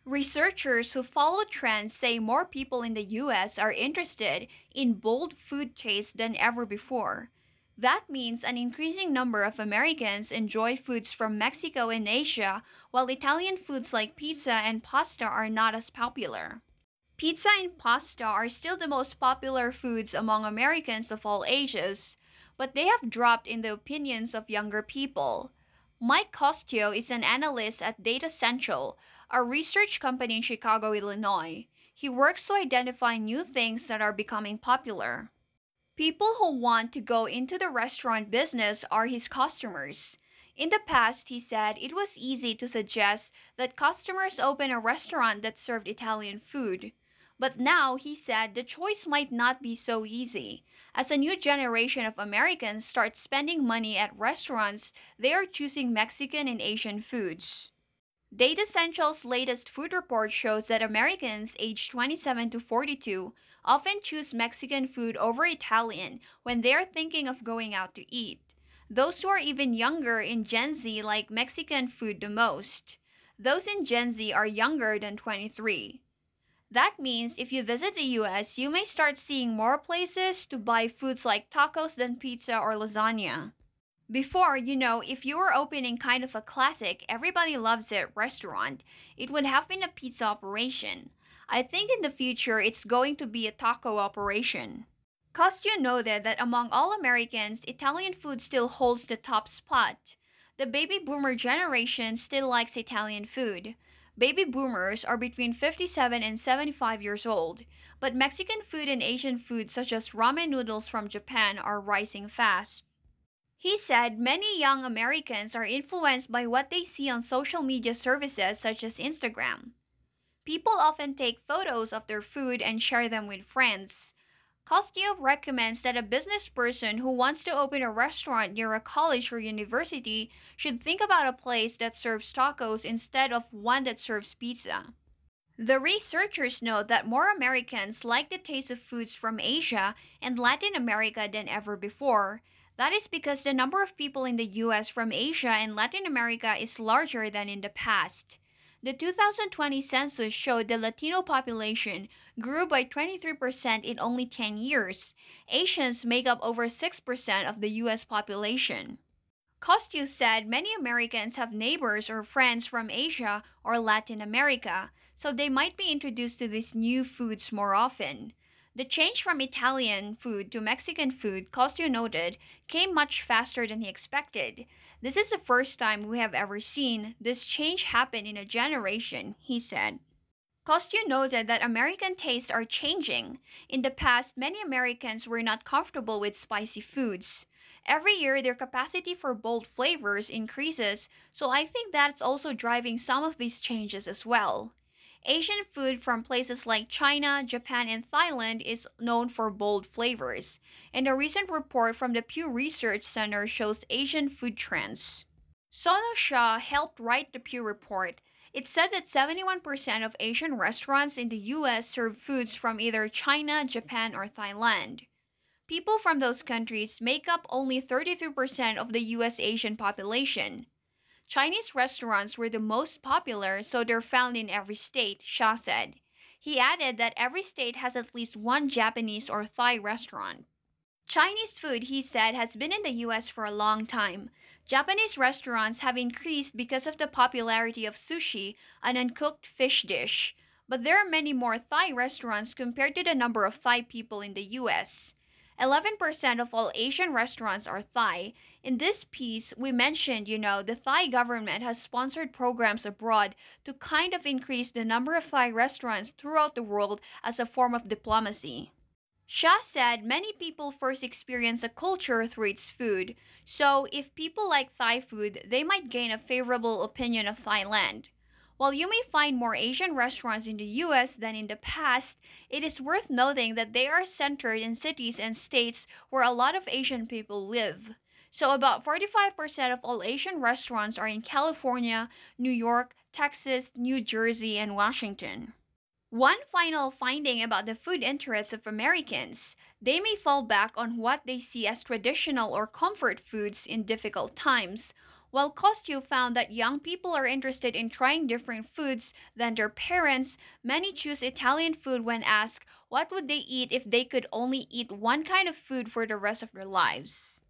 Researchers who follow trends say more people in the US are interested in bold food tastes than ever before. That means an increasing number of Americans enjoy foods from Mexico and Asia, while Italian foods like pizza and pasta are not as popular. Pizza and pasta are still the most popular foods among Americans of all ages, but they have dropped in the opinions of younger people. Mike Costio is an analyst at Data Central, a research company in Chicago, Illinois. He works to identify new things that are becoming popular. People who want to go into the restaurant business are his customers. In the past, he said it was easy to suggest that customers open a restaurant that served Italian food. But now, he said, the choice might not be so easy. As a new generation of Americans start spending money at restaurants, they are choosing Mexican and Asian foods. Data Central's latest food report shows that Americans aged 27 to 42 often choose Mexican food over Italian when they are thinking of going out to eat. Those who are even younger in Gen Z like Mexican food the most. Those in Gen Z are younger than 23. That means if you visit the US, you may start seeing more places to buy foods like tacos than pizza or lasagna. Before, if you were opening kind of a classic, everybody loves it restaurant, it would have been a pizza operation. I think in the future it's going to be a taco operation. Costio noted that among all Americans, Italian food still holds the top spot. The baby boomer generation still likes Italian food. Baby boomers are between 57 and 75 years old, but Mexican food and Asian food such as ramen noodles from Japan are rising fast. He said many young Americans are influenced by what they see on social media services such as Instagram. People often take photos of their food and share them with friends. Kostyev recommends that a business person who wants to open a restaurant near a college or university should think about a place that serves tacos instead of one that serves pizza. The researchers note that more Americans like the taste of foods from Asia and Latin America than ever before. That is because the number of people in the US from Asia and Latin America is larger than in the past. The 2020 census showed the Latino population grew by 23% in only 10 years. Asians make up over 6% of the US population. Costius said many Americans have neighbors or friends from Asia or Latin America, so they might be introduced to these new foods more often. The change from Italian food to Mexican food, Costio noted, came much faster than he expected. This is the first time we have ever seen this change happen in a generation, he said. Costio noted that American tastes are changing. In the past, many Americans were not comfortable with spicy foods. Every year, their capacity for bold flavors increases, so I think that's also driving some of these changes as well. Asian food from places like China, Japan, and Thailand is known for bold flavors, and a recent report from the Pew Research Center shows Asian food trends. Sonu Shah helped write the Pew report. It said that 71% of Asian restaurants in the US serve foods from either China, Japan, or Thailand. People from those countries make up only 33% of the US Asian population. Chinese restaurants were the most popular, so they're found in every state, Shah said. He added that every state has at least one Japanese or Thai restaurant. Chinese food, he said, has been in the US for a long time. Japanese restaurants have increased because of the popularity of sushi, an uncooked fish dish. But there are many more Thai restaurants compared to the number of Thai people in the US. 11% of all Asian restaurants are Thai. In this piece, we mentioned, the Thai government has sponsored programs abroad to kind of increase the number of Thai restaurants throughout the world as a form of diplomacy. Shah said many people first experience a culture through its food, so if people like Thai food, they might gain a favorable opinion of Thailand. While you may find more Asian restaurants in the US than in the past, it is worth noting that they are centered in cities and states where a lot of Asian people live. So, about 45% of all Asian restaurants are in California, New York, Texas, New Jersey, and Washington. One final finding about the food interests of Americans: they may fall back on what they see as traditional or comfort foods in difficult times. While Costio found that young people are interested in trying different foods than their parents, many choose Italian food when asked what would they eat if they could only eat one kind of food for the rest of their lives.